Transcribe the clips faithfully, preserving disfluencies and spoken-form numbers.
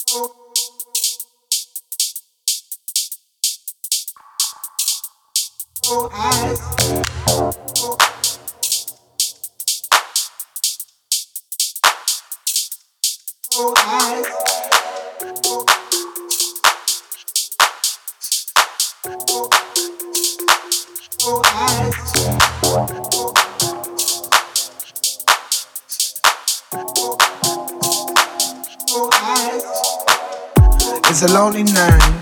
It's a lonely night.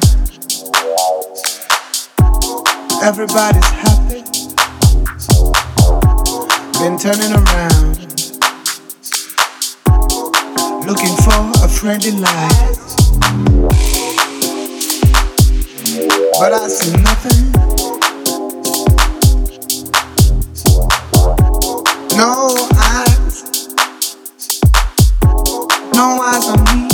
Everybody's happy. Been turning around, looking for a friendly light, but I see nothing. No eyes, no eyes on me.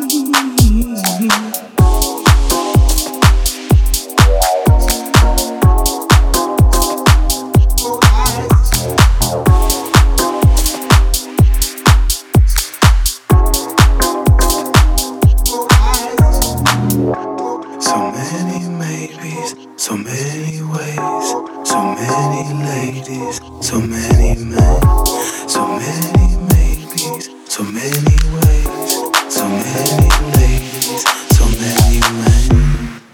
So many ways, so many ladies, so many men, so many maybes, so many ways, so many ladies, so many men.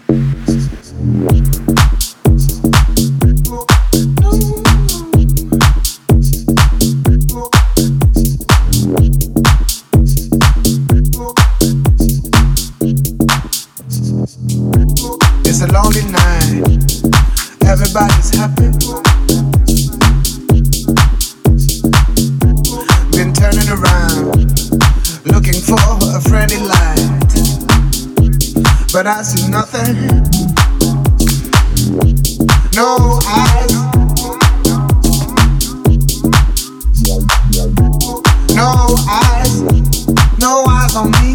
It's a lonely night. Everybody's happy. Been turning around, looking for a friendly light, but I see nothing. No eyes, no eyes, no eyes on me.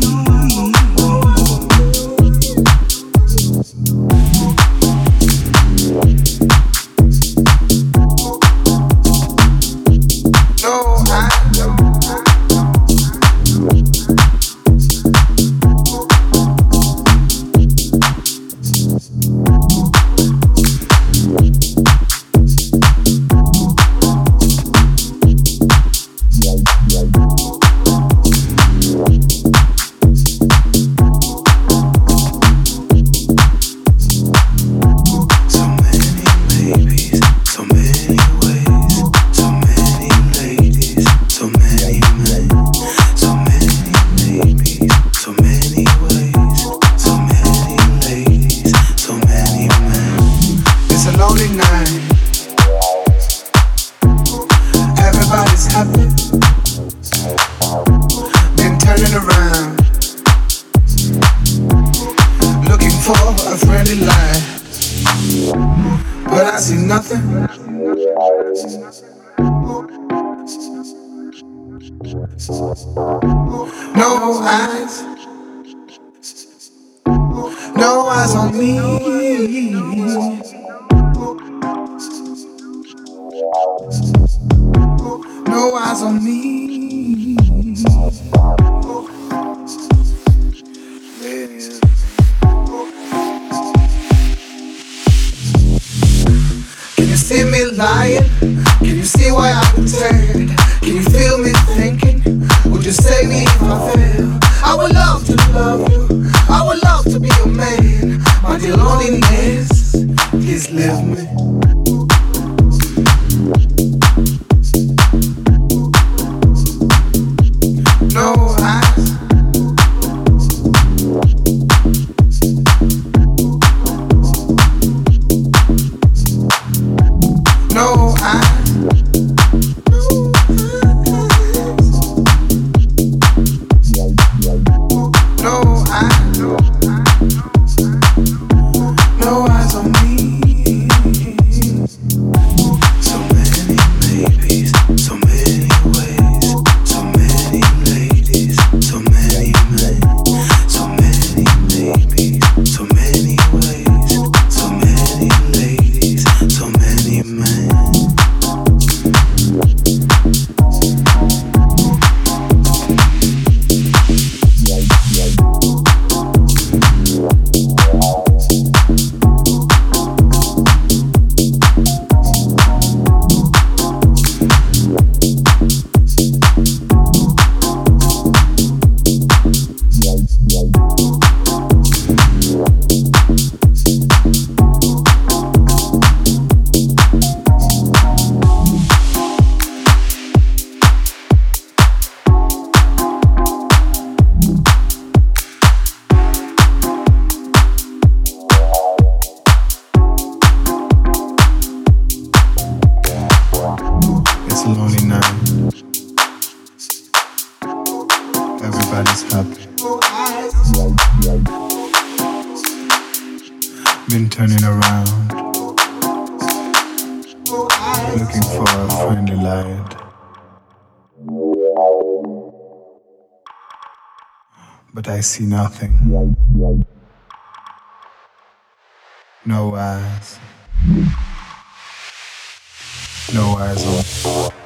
No eyes, no eyes on me. No eyes on me. Can you see me lying? Can you see why I'm tired? Can you feel me thinking? Would you save me if I fail? I would love to love you. I would love to be your man. My dear loneliness, please leave me. No eyes, no eyes, no eyes, no eyes on me. Been turning around, looking for a friendly light, but I see nothing. No eyes, no eyes on.